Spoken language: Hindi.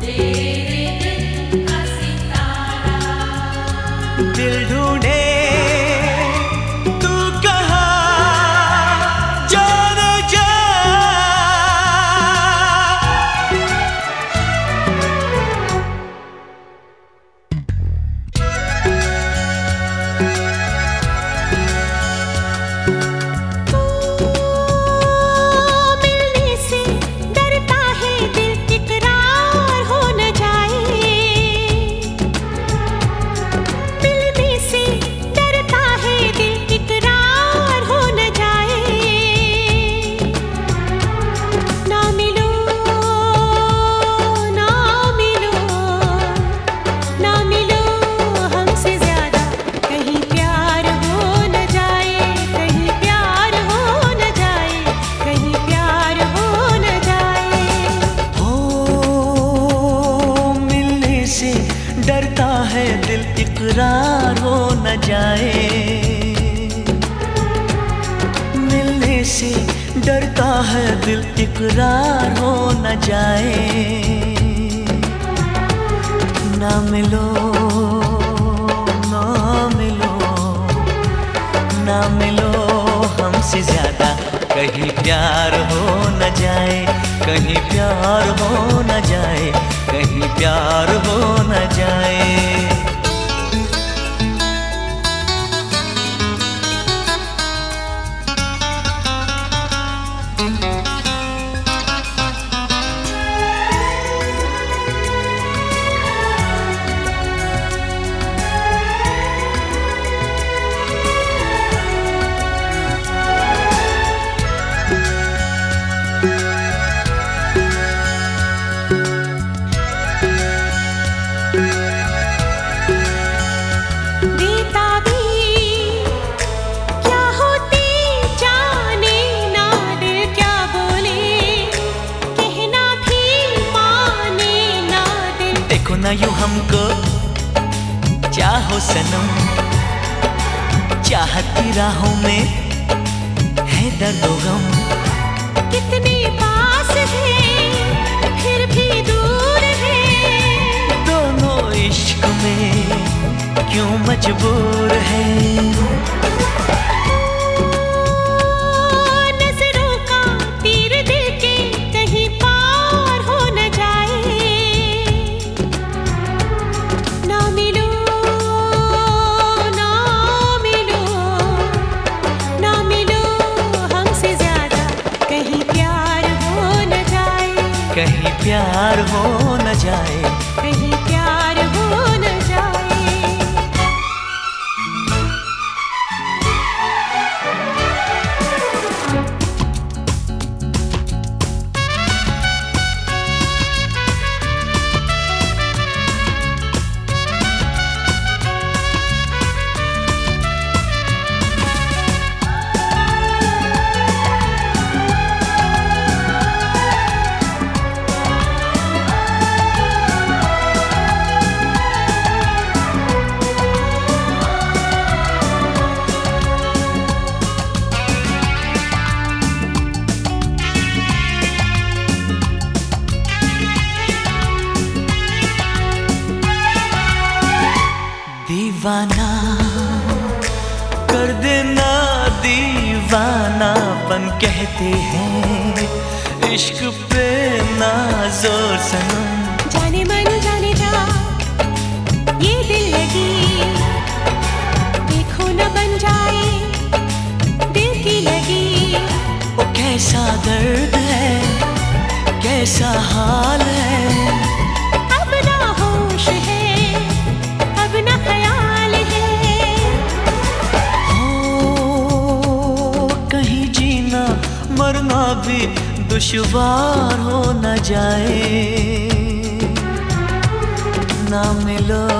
दिल ढूंढे तू कहाँ जाने जा। मिलने से डरता है दिल, इकरार हो न जाए। मिलने से डरता है दिल, इकरार हो न जाए। ना मिलो, ना मिलो, ना मिलो हमसे ज्यादा, कहीं प्यार हो न जाए, कहीं प्यार हो न जाए, कहीं प्यार हो न जाए। हो मिलने से डरता है दिल, इकरार हो न जाए। मिलने से डरता है दिल, इकरार हो न जाए। ना मिलो, ना मिलो, ना मिलो हमसे ज्यादा, कहीं प्यार हो न जाए, कहीं प्यार हो न जाए, कहीं प्यार हो न जाए। बेताबी क्या होती जाने ना, दिल क्या बोले कहना भी माने ना दिल। देखो ना यूं हमको, चाहो सनम, चाहत की राहों में है दर्द व गम। कितने पास है फिर भी दूर है, दोनों इश्क में क्यों मजबूर है। नजरों का तीर दिल के कहीं पार हो न जाए। ना मिलो, ना मिलो, ना मिलो हमसे ज्यादा, कहीं प्यार हो न जाए, कहीं प्यार हो न जाए। कहीं प्यार हो न जाए। दीवाना कर देना, दीवानापन कहते हैं इश्क पे ना जोर सनम। जाने मन जाने जा ये दिल लगी, देखो न बन जाए दिल की लगी। वो कैसा दर्द है, कैसा हाल है, अब ना होश है, अब ना ख्याल है। हो कहीं जीना मरना भी दुश्वार हो न जाए। ना मिलो,